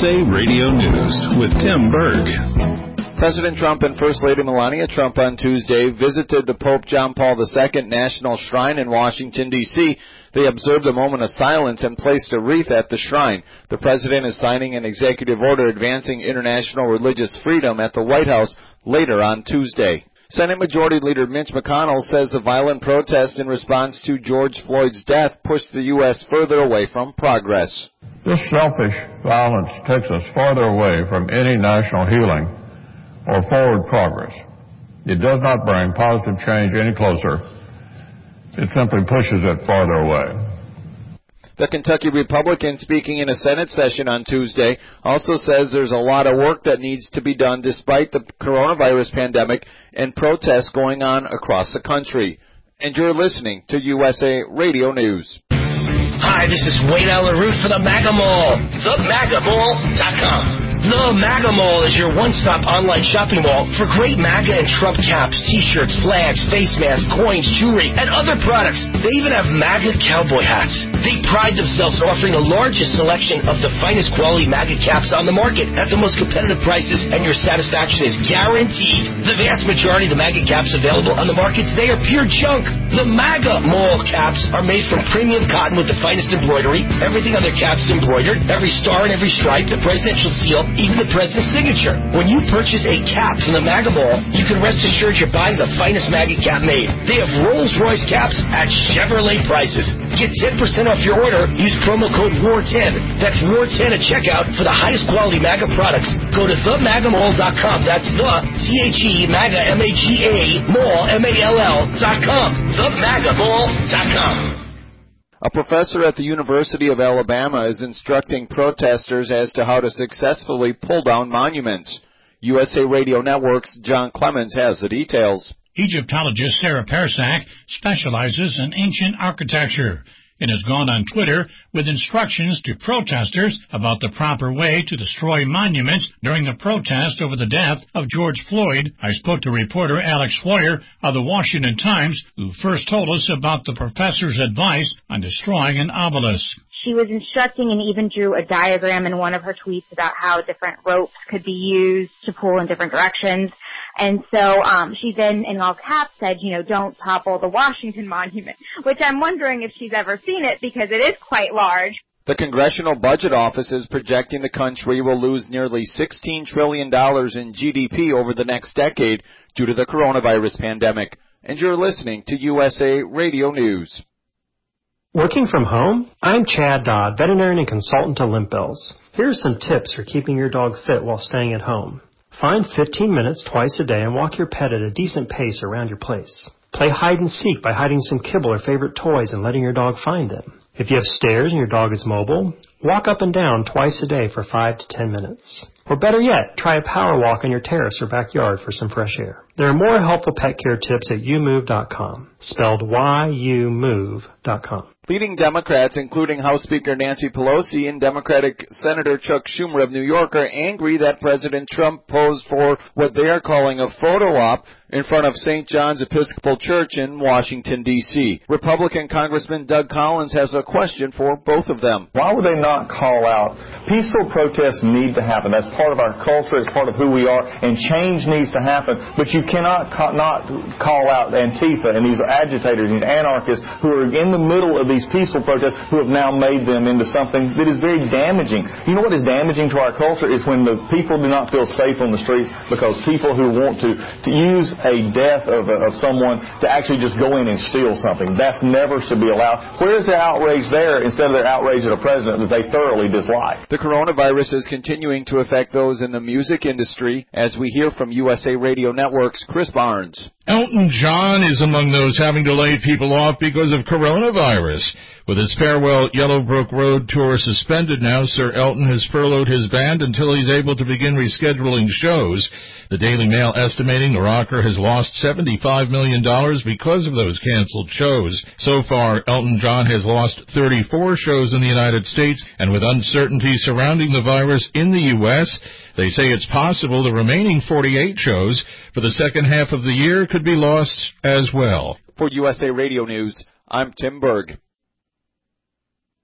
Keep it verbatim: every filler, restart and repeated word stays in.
A Radio News with Tim Berg. President Trump and First Lady Melania Trump on Tuesday visited the Pope John Paul the Second National Shrine in Washington, D C They observed a moment of silence and placed a wreath at the shrine. The president is signing an executive order advancing international religious freedom at the White House later on Tuesday. Senate Majority Leader Mitch McConnell says the violent protests in response to George Floyd's death pushed the U S further away from progress. This selfish violence takes us farther away from any national healing or forward progress. It does not bring positive change any closer. It simply pushes it farther away. The Kentucky Republican, speaking in a Senate session on Tuesday, also says there's a lot of work that needs to be done despite the coronavirus pandemic and protests going on across the country. And you're listening to U S A Radio News. Hi, this is Wayne Allen Root for the MAGA Mall, the maga mall dot com. The MAGA Mall is your one-stop online shopping mall for great MAGA and Trump caps, T-shirts, flags, face masks, coins, jewelry, and other products. They even have MAGA cowboy hats. They pride themselves on offering the largest selection of the finest quality MAGA caps on the market at the most competitive prices, and your satisfaction is guaranteed. The vast majority of the MAGA caps available on the market today are pure junk. The MAGA Mall caps are made from premium cotton with the finest embroidery. Everything on their caps is embroidered. Every star and every stripe, the presidential seal, even the president's signature. When you purchase a cap from the MAGA Mall, you can rest assured you're buying the finest MAGA cap made. They have Rolls-Royce caps at Chevrolet prices. Get ten percent off your order. Use promo code W A R ten. That's W A R ten at checkout for the highest quality MAGA products. Go to the maga mall dot com. That's the T H E MAGA M A G A Mall M A L L dot com. the maga mall dot com. A professor at the University of Alabama is instructing protesters as to how to successfully pull down monuments. U S A Radio Network's John Clemens has the details. Egyptologist Sarah Persak specializes in ancient architecture and has gone on Twitter with instructions to protesters about the proper way to destroy monuments during the protest over the death of George Floyd. I spoke to reporter Alex Schweier of the Washington Times, who first told us about the professor's advice on destroying an obelisk. She was instructing and even drew a diagram in one of her tweets about how different ropes could be used to pull in different directions. And so um, she then, in all caps, said, you know, don't topple the Washington Monument, which I'm wondering if she's ever seen it because it is quite large. The Congressional Budget Office is projecting the country will lose nearly sixteen trillion dollars in G D P over the next decade due to the coronavirus pandemic. And you're listening to U S A Radio News. Working from home? I'm Chad Dodd, veterinarian and consultant to Limp Bills. Here are some tips for keeping your dog fit while staying at home. Find fifteen minutes twice a day and walk your pet at a decent pace around your place. Play hide and seek by hiding some kibble or favorite toys and letting your dog find them. If you have stairs and your dog is mobile, walk up and down twice a day for five to ten minutes. Or better yet, try a power walk on your terrace or backyard for some fresh air. There are more helpful pet care tips at you move dot com, spelled Y U move dot com. Leading Democrats, including House Speaker Nancy Pelosi and Democratic Senator Chuck Schumer of New York, are angry that President Trump posed for what they are calling a photo op in front of Saint John's Episcopal Church in Washington, D C Republican Congressman Doug Collins has a question for both of them. Why would they not call out? Peaceful protests need to happen. That's part of our culture. It's part of who we are. And change needs to happen. But you cannot ca- not call out Antifa and these agitators and anarchists who are in the middle of these peaceful protests who have now made them into something that is very damaging. You know what is damaging to our culture is when the people do not feel safe on the streets because people who want to, to use a death of, of someone to actually just go in and steal something. That's never should be allowed. Where is the outrage there instead of their outrage at a president that they thoroughly dislike? The coronavirus is continuing to affect those in the music industry, as we hear from U S A Radio Network's Chris Barnes. Elton John is among those having to lay people off because of coronavirus. With his farewell Yellowbrook Road tour suspended now, Sir Elton has furloughed his band until he's able to begin rescheduling shows. The Daily Mail estimating the rocker has lost seventy-five million dollars because of those canceled shows. So far, Elton John has lost thirty-four shows in the United States, and with uncertainty surrounding the virus in the U S, they say it's possible the remaining forty-eight shows for the second half of the year could be lost as well. For U S A Radio News, I'm Tim Berg.